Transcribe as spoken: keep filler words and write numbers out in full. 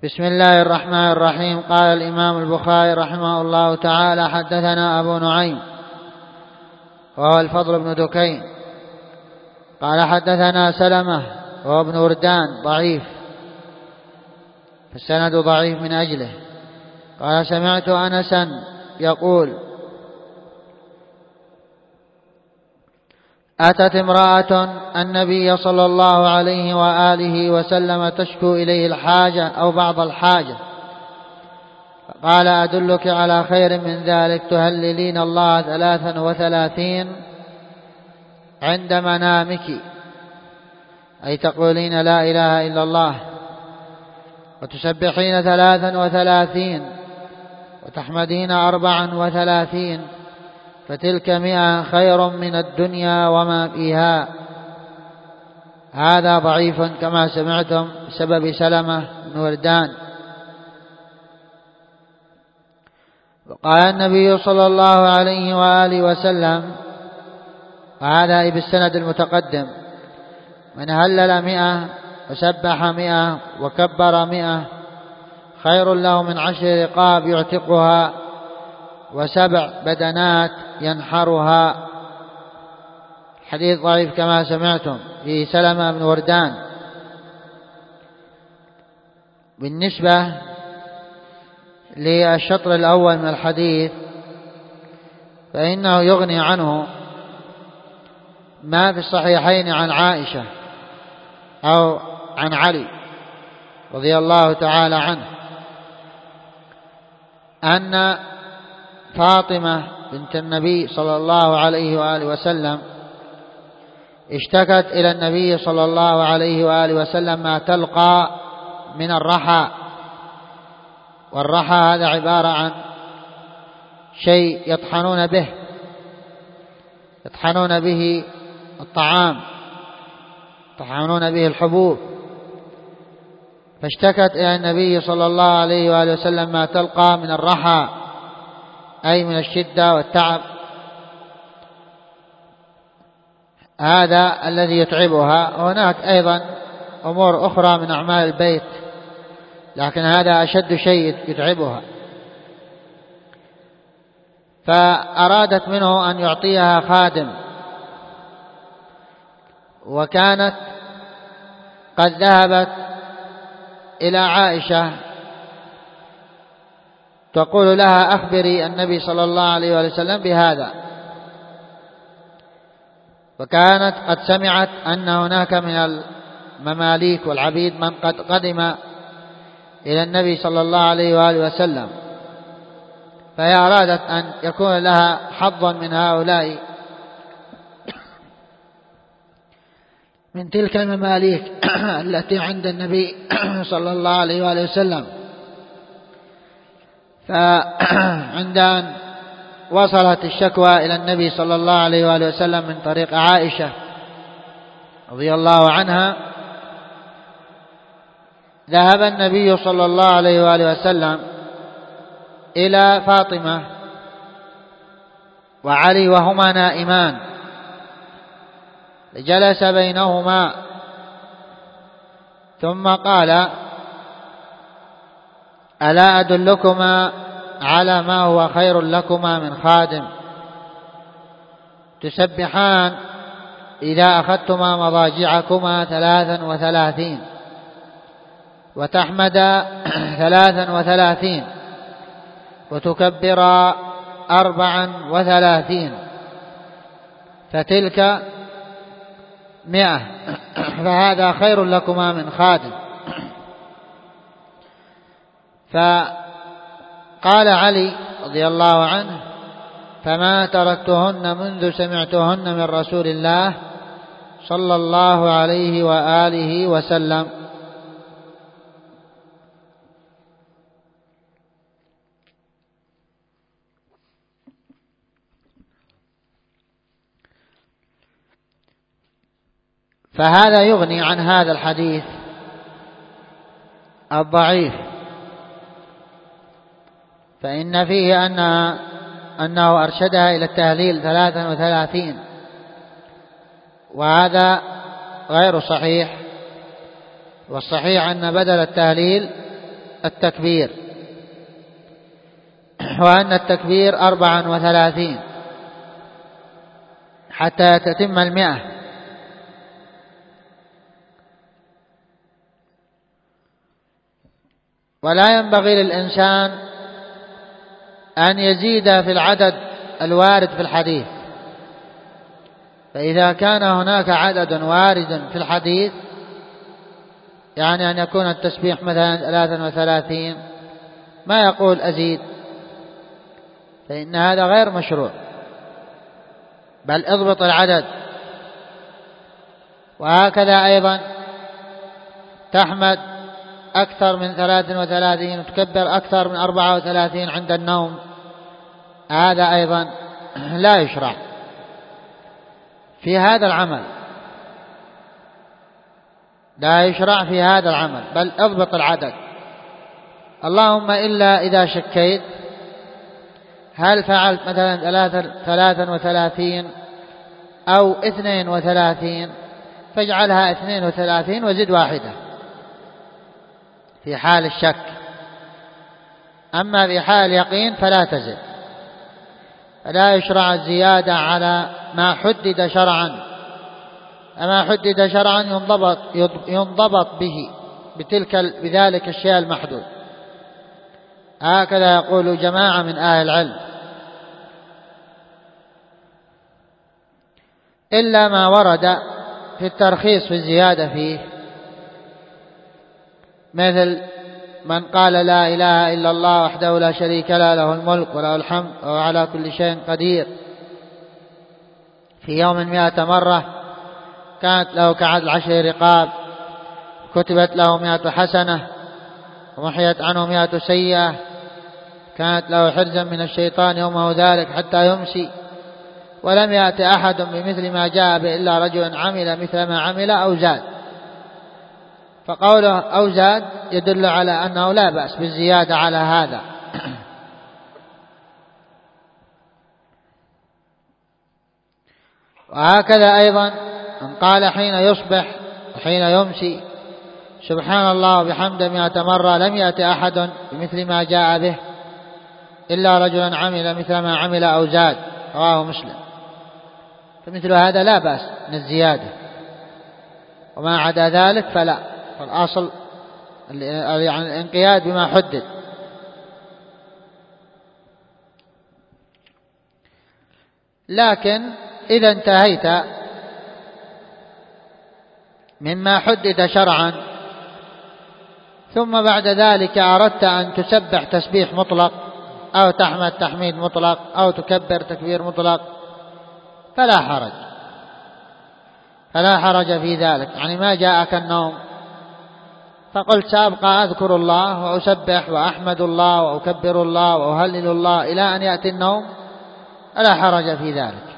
بسم الله الرحمن الرحيم. قال الإمام البخاري رحمه الله تعالى: حدثنا أبو نعيم وهو الفضل بن دكين قال حدثنا سلمة وهو ابن وردان ضعيف، فالسند ضعيف من أجله. قال: سمعت أنسا يقول: أتت امرأة النبي صلى الله عليه وآله وسلم تشكو إليه الحاجة أو بعض الحاجة، فقال: أدلك على خير من ذلك، تهللين الله ثلاثا وثلاثين عند منامك، أي تقولين لا إله إلا الله، وتسبحين ثلاثا وثلاثين، وتحمدين أربعا وثلاثين، فتلك مئة خير من الدنيا وما فيها. هذا ضعيف كما سمعتم بسبب سلمة بن وردان. وقال النبي صلى الله عليه وآله وسلم، وهذا بالسند المتقدم: من هلل مئة وسبح مئة وكبر مئة خير له من عشر رقاب يعتقها وسبع بدنات ينحرها. حديث ضعيف كما سمعتم في سلمة بن وردان. بالنسبة للشطر الأول من الحديث فإنه يغني عنه ما في الصحيحين عن عائشة أو عن علي رضي الله تعالى عنه أن فاطمة بنت النبي صلى الله عليه وآله وسلم اشتكت إلى النبي صلى الله عليه وآله وسلم ما تلقى من الرحى. والرحى هذا عبارة عن شيء يطحنون به يطحنون به الطعام، يطحنون به الحبوب. فاشتكت إلى النبي صلى الله عليه وآله وسلم ما تلقى من الرحى، أي من الشدة والتعب، هذا الذي يتعبها. هناك أيضا أمور أخرى من أعمال البيت، لكن هذا أشد شيء يتعبها. فأرادت منه أن يعطيها خادم، وكانت قد ذهبت إلى عائشة تقول لها: أخبري النبي صلى الله عليه وسلم بهذا. وكانت قد سمعت أن هناك من المماليك والعبيد من قد قدم إلى النبي صلى الله عليه وآله وسلم، فهي أرادت أن يكون لها حظا من هؤلاء من تلك المماليك التي عند النبي صلى الله عليه وآله وسلم. فعند أن وصلت الشكوى إلى النبي صلى الله عليه وآله وسلم من طريق عائشة رضي الله عنها، ذهب النبي صلى الله عليه وآله وسلم إلى فاطمة وعلي وهما نائمان، جلس بينهما ثم قال: ألا أدلكما على ما هو خير لكما من خادم، تسبحان إذا أخذتما مضاجعكما ثلاثا وثلاثين، وتحمد ثلاثا وثلاثين، وتكبر أربعا وثلاثين، فتلك مئة، فهذا خير لكما من خادم. فقال علي رضي الله عنه: فما تركتهن منذ سمعتهن من رسول الله صلى الله عليه وآله وسلم. فهذا يغني عن هذا الحديث الضعيف، فإن فيه أنها أنه أرشدها إلى التهليل ثلاثا وثلاثين، وهذا غير صحيح. والصحيح أن بدل التهليل التكبير، وأن التكبير أربعا وثلاثين حتى تتم المئة. ولا ينبغي للإنسان أن يزيد في العدد الوارد في الحديث، فإذا كان هناك عدد وارد في الحديث، يعني أن يكون التسبيح مثلا ثلاثا وثلاثين، ما يقول أزيد، فإن هذا غير مشروع، بل اضبط العدد. وهكذا أيضا تحمد أكثر من ثلاث وثلاثين وتكبر أكثر من أربعة وثلاثين عند النوم، هذا أيضا لا يشرع في هذا العمل، لا يشرع في هذا العمل، بل اضبط العدد. اللهم إلا إذا شكيت هل فعلت مثلا ثلاثا وثلاثين أو اثنين وثلاثين، فاجعلها اثنين وثلاثين وزد واحدة في حال الشك. أما في حال اليقين فلا تزد، فلا يشرع الزيادة على ما حدد شرعا. أما حدد شرعا ينضبط, ينضبط به بتلك بذلك الشيء المحدود. هكذا يقول جماعة من أهل العلم، إلا ما ورد في الترخيص في الزيادة فيه، مثل من قال لا إله إلا الله وحده لا شريك له له الملك وله الحمد وهو على كل شيء قدير في يوم مئة مرة كانت له كعدل عشر رقاب، كتبت له مئة حسنة ومحيت عنه مئة سيئة، كانت له حرزا من الشيطان يومه ذلك حتى يمسي، ولم يأت أحد بمثل ما جاء به إلا رجل عمل مثل ما عمل أو زاد. فقوله أو زاد يدل على أنه لا بأس بالزيادة على هذا. وهكذا أيضا من قال حين يصبح وحين يمسي سبحان الله وبحمده مئة مرة، لم يأت أحد بمثل ما جاء به إلا رجلا عمل مثل ما عمل أو زاد، رواه مسلم. فمثل هذا لا بأس من الزيادة، وما عدا ذلك فلا، فالأصل يعني الانقياد بما حدد. لكن إذا انتهيت مما حدد شرعا ثم بعد ذلك أردت أن تسبح تسبيح مطلق أو تحمد تحميد مطلق أو تكبر تكبير مطلق فلا حرج، فلا حرج في ذلك. يعني ما جاءك النوم فقلت سأبقى أذكر الله وأسبح وأحمد الله وأكبر الله وأهلل الله إلى أن يأتي النوم، فلا حرج في ذلك.